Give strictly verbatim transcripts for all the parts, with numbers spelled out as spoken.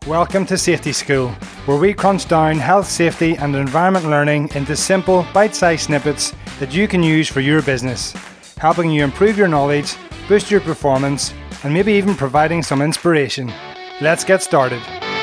Welcome to Safety School, where we crunch down health, safety and environment learning into simple, bite-sized snippets that you can use for your business, helping you improve your knowledge, boost your performance, and maybe even providing some inspiration. Let's get started.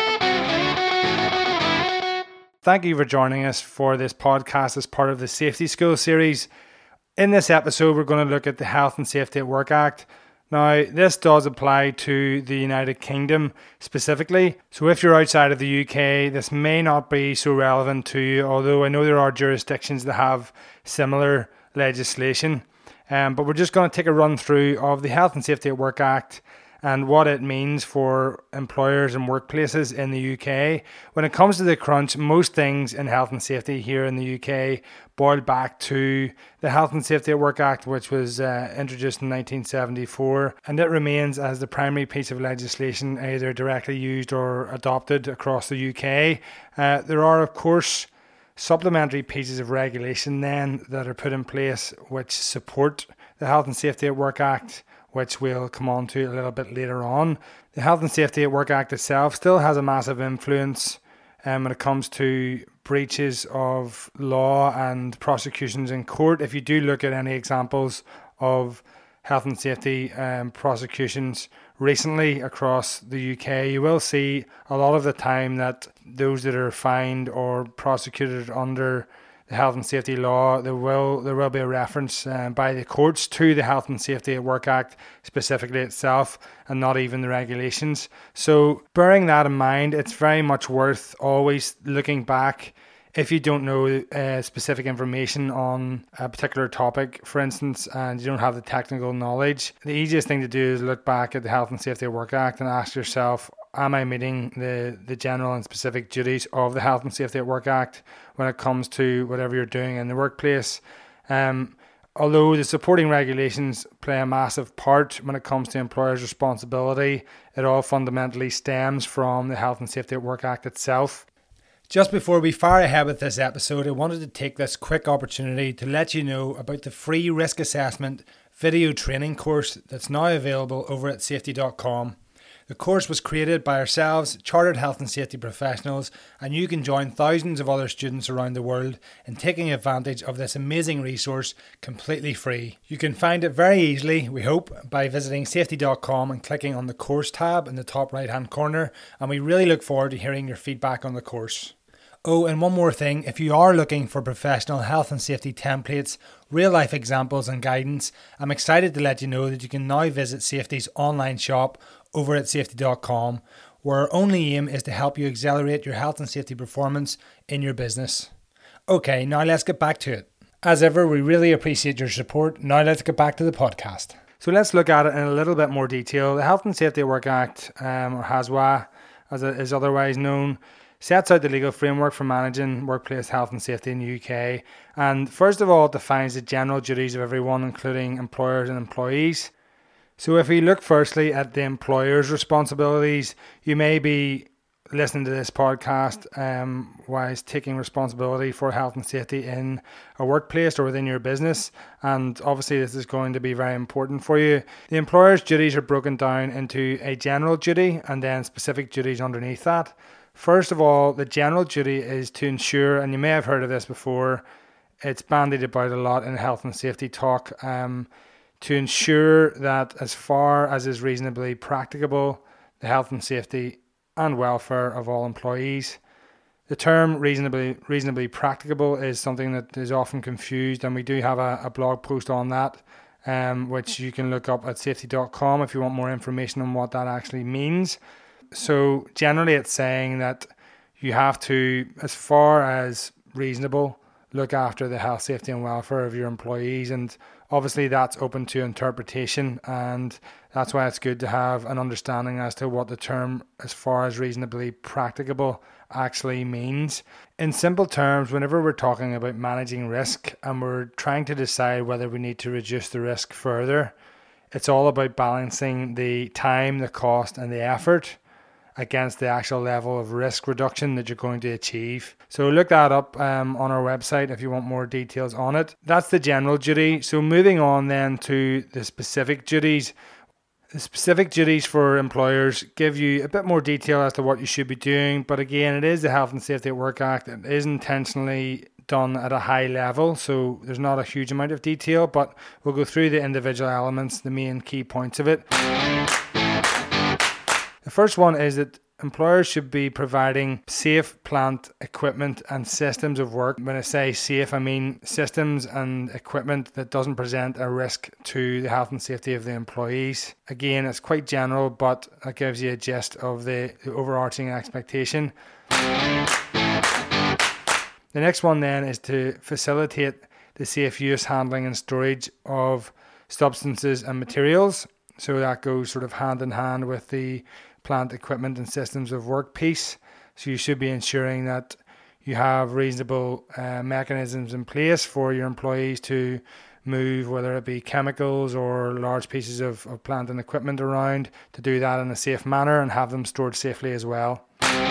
Thank you for joining us for this podcast as part of the Safety School series. In this episode, we're going to look at the Health and Safety at Work Act. Now, this does apply to the United Kingdom specifically. So if you're outside of the U K, this may not be so relevant to you, although I know there are jurisdictions that have similar legislation. Um, but we're just going to take a run through of the Health and Safety at Work Act and what it means for employers and workplaces in the U K. When it comes to the crunch, most things in health and safety here in the U K boil back to the Health and Safety at Work Act, which was uh, introduced in nineteen seventy-four, and it remains as the primary piece of legislation either directly used or adopted across the U K. Uh, there are, of course, supplementary pieces of regulation then that are put in place which support the Health and Safety at Work Act, which we'll come on to a little bit later on. The Health and Safety at Work Act itself still has a massive influence um, when it comes to breaches of law and prosecutions in court. If you do look at any examples of health and safety um, prosecutions recently across the U K, you will see a lot of the time that those that are fined or prosecuted under the health and safety law, there will there will be a reference uh, by the courts to the Health and Safety at Work Act specifically itself, and not even the regulations. So bearing that in mind, it's very much worth always looking back. If you don't know uh, specific information on a particular topic, for instance, and you don't have the technical knowledge, the easiest thing to do is look back at the Health and Safety at Work Act and ask yourself, am I meeting the, the general and specific duties of the Health and Safety at Work Act when it comes to whatever you're doing in the workplace? Um, although the supporting regulations play a massive part when it comes to employers' responsibility, it all fundamentally stems from the Health and Safety at Work Act itself. Just before we fire ahead with this episode, I wanted to take this quick opportunity to let you know about the free risk assessment video training course that's now available over at safety dot com. The course was created by ourselves, chartered health and safety professionals, and you can join thousands of other students around the world in taking advantage of this amazing resource completely free. You can find it very easily, we hope, by visiting safety dot com and clicking on the course tab in the top right hand corner, and we really look forward to hearing your feedback on the course. Oh, and one more thing, if you are looking for professional health and safety templates, real life examples and guidance, I'm excited to let you know that you can now visit Safety's online shop over at safety dot com, where our only aim is to help you accelerate your health and safety performance in your business. Okay, now let's get back to it. As ever, we really appreciate your support. Now let's get back to the podcast. So let's look at it in a little bit more detail. The Health and Safety at Work Act, um, or HASWA, as it is otherwise known, sets out the legal framework for managing workplace health and safety in the U K. And first of all, it defines the general duties of everyone, including employers and employees. So if we look firstly at the employer's responsibilities, you may be listening to this podcast um, while taking responsibility for health and safety in a workplace or within your business. And obviously this is going to be very important for you. The employer's duties are broken down into a general duty and then specific duties underneath that. First of all, the general duty is to ensure, and you may have heard of this before, it's bandied about a lot in health and safety talk, um, to ensure that as far as is reasonably practicable, the health and safety and welfare of all employees. The term reasonably reasonably practicable is something that is often confused, and we do have a, a blog post on that, um, which you can look up at safety dot com if you want more information on what that actually means. So generally it's saying that you have to, as far as reasonable, look after the health, safety and welfare of your employees, and obviously that's open to interpretation, and that's why it's good to have an understanding as to what the term as far as reasonably practicable actually means. In simple terms, whenever we're talking about managing risk and we're trying to decide whether we need to reduce the risk further, it's all about balancing the time, the cost and the effort against the actual level of risk reduction that you're going to achieve. So look that up um, on our website if you want more details on it. That's the general duty. So moving on then to the specific duties. The specific duties for employers give you a bit more detail as to what you should be doing, but again, it is the Health and Safety at Work Act. It is intentionally done at a high level, so there's not a huge amount of detail, but we'll go through the individual elements, the main key points of it. The first one is that employers should be providing safe plant equipment and systems of work. When I say safe, I mean systems and equipment that doesn't present a risk to the health and safety of the employees. Again, it's quite general, but it gives you a gist of the, the overarching expectation. The next one then is to facilitate the safe use, handling and storage of substances and materials. So that goes sort of hand in hand with the plant equipment and systems of work piece. So you should be ensuring that you have reasonable uh, mechanisms in place for your employees to move, whether it be chemicals or large pieces of, of plant and equipment around, to do that in a safe manner and have them stored safely as well.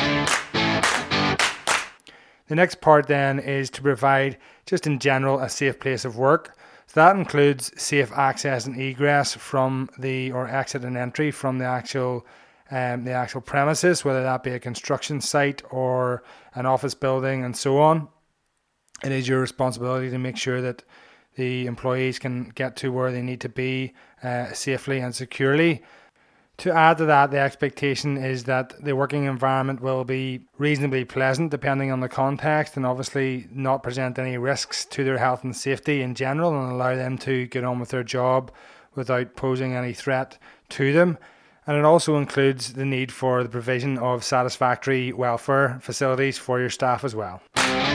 The next part then is to provide, just in general, a safe place of work. So that includes safe access and egress from the, or exit and entry from the actual Um, the actual premises, whether that be a construction site or an office building and so on. It is your responsibility to make sure that the employees can get to where they need to be uh, safely and securely. To add to that, the expectation is that the working environment will be reasonably pleasant depending on the context, and obviously not present any risks to their health and safety in general, and allow them to get on with their job without posing any threat to them. And it also includes the need for the provision of satisfactory welfare facilities for your staff as well.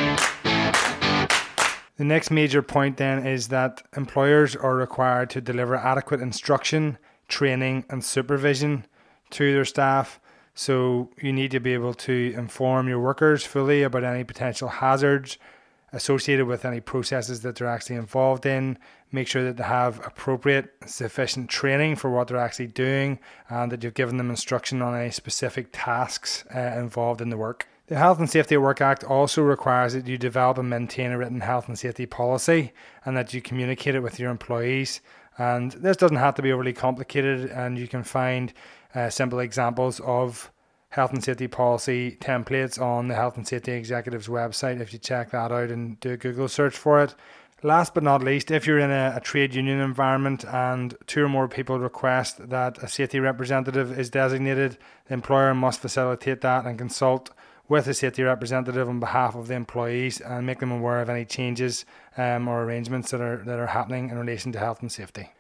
The next major point then is that employers are required to deliver adequate instruction, training and supervision to their staff. So you need to be able to inform your workers fully about any potential hazards associated with any processes that they're actually involved in. Make sure that they have appropriate, sufficient training for what they're actually doing, and that you've given them instruction on any specific tasks uh, involved in the work. The Health and Safety at Work Act also requires that you develop and maintain a written health and safety policy, and that you communicate it with your employees. And this doesn't have to be overly complicated, and you can find uh, simple examples of health and safety policy templates on the Health and Safety Executive's website if you check that out and do a Google search for it. Last but not least, if you're in a, a trade union environment and two or more people request that a safety representative is designated, the employer must facilitate that and consult with a safety representative on behalf of the employees and make them aware of any changes um, or arrangements that are that are happening in relation to health and safety.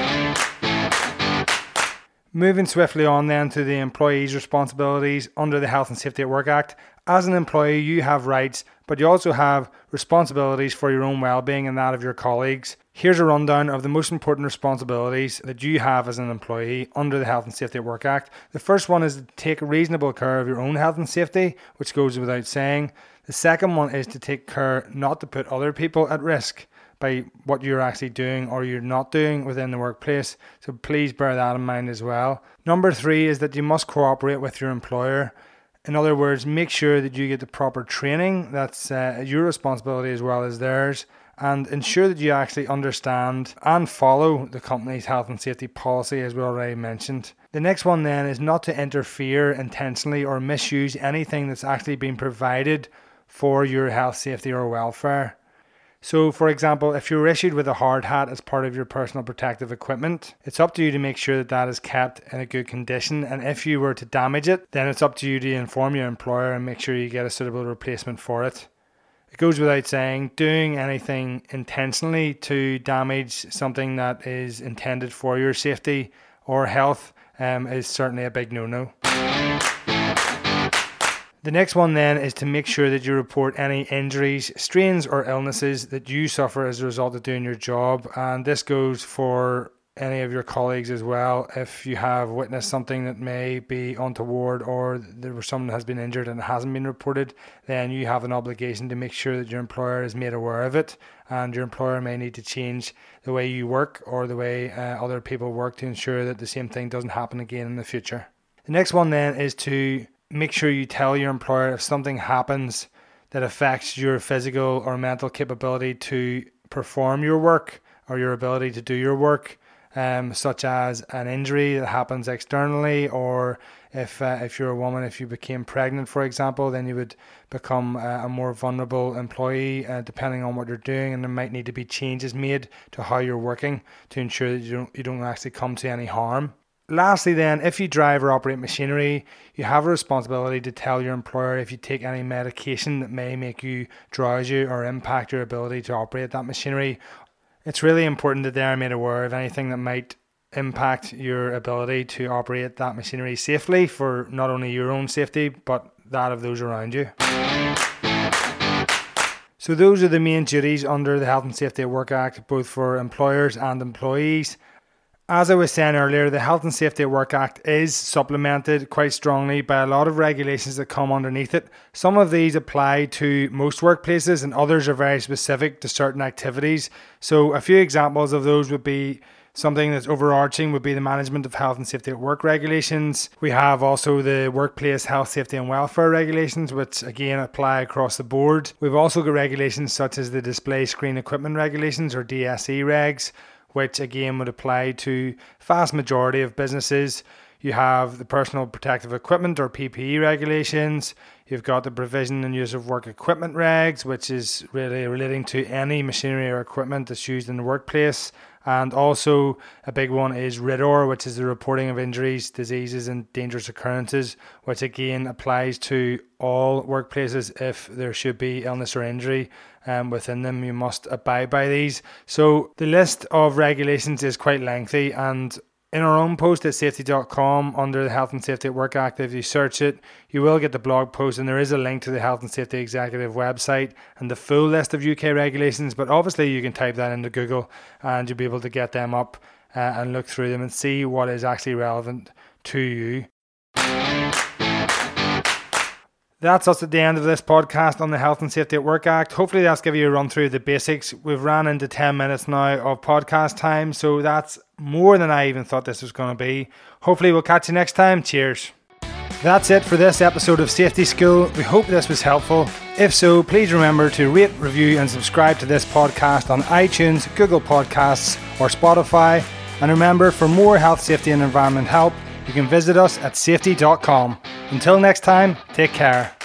Moving swiftly on then to the employee's responsibilities under the Health and Safety at Work Act. As an employee, you have rights, but you also have responsibilities for your own well-being and that of your colleagues. Here's a rundown of the most important responsibilities that you have as an employee under the Health and Safety at Work Act. The first one is to take reasonable care of your own health and safety, which goes without saying. The second one is to take care not to put other people at risk by what you're actually doing or you're not doing within the workplace. So please bear that in mind as well. Number three is that you must cooperate with your employer. In other words, make sure that you get the proper training. That's uh, your responsibility as well as theirs. And ensure that you actually understand and follow the company's health and safety policy, as we already mentioned. The next one then is not to interfere intentionally or misuse anything that's actually been provided for your health, safety or welfare. So, for example, if you're issued with a hard hat as part of your personal protective equipment, it's up to you to make sure that that is kept in a good condition. And if you were to damage it, then it's up to you to inform your employer and make sure you get a suitable replacement for it. It goes without saying, doing anything intentionally to damage something that is intended for your safety or health um, is certainly a big no-no. The next one then is to make sure that you report any injuries, strains or illnesses that you suffer as a result of doing your job. And this goes for any of your colleagues as well. If you have witnessed something that may be untoward or there was someone that has been injured and it hasn't been reported, then you have an obligation to make sure that your employer is made aware of it, and your employer may need to change the way you work or the way uh, other people work to ensure that the same thing doesn't happen again in the future. The next one then is to make sure you tell your employer if something happens that affects your physical or mental capability to perform your work or your ability to do your work. um, such as an injury that happens externally, or if uh, if you're a woman, if you became pregnant, for example, then you would become a, a more vulnerable employee, uh, depending on what you're doing, and there might need to be changes made to how you're working to ensure that you don't, you don't actually come to any harm. Lastly then, if you drive or operate machinery, you have a responsibility to tell your employer if you take any medication that may make you drowsy or impact your ability to operate that machinery. It's really important that they are made aware of anything that might impact your ability to operate that machinery safely, for not only your own safety but that of those around you. So those are the main duties under the Health and Safety at Work Act, both for employers and employees. As I was saying earlier, the Health and Safety at Work Act is supplemented quite strongly by a lot of regulations that come underneath it. Some of these apply to most workplaces and others are very specific to certain activities. So a few examples of those would be something that's overarching would be the Management of Health and Safety at Work regulations. We have also the Workplace Health, Safety and Welfare regulations, which again apply across the board. We've also got regulations such as the Display Screen Equipment regulations, or D S E regs, which again would apply to vast majority of businesses. You have the Personal Protective Equipment, or P P E regulations. You've got the Provision and Use of Work Equipment regs, which is really relating to any machinery or equipment that's used in the workplace. And also a big one is R I D O R, which is the Reporting of Injuries, Diseases and Dangerous Occurrences, which again applies to all workplaces. If there should be illness or injury um, within them, you must abide by these. So the list of regulations is quite lengthy, and in our own post at safety dot com under the Health and Safety at Work Act, if you search it, you will get the blog post, and there is a link to the Health and Safety Executive website and the full list of U K regulations. But obviously you can type that into Google and you'll be able to get them up uh, and look through them and see what is actually relevant to you. That's us at the end of this podcast on the Health and Safety at Work Act. Hopefully that's given you a run through the basics. We've ran into ten minutes now of podcast time, so that's more than I even thought this was going to be. Hopefully we'll catch you next time. Cheers. That's it for this episode of Safety School. We hope this was helpful. If so, please remember to rate, review and subscribe to this podcast on iTunes, Google Podcasts or Spotify. And remember, for more health, safety and environment help, you can visit us at safety dot com. Until next time, take care.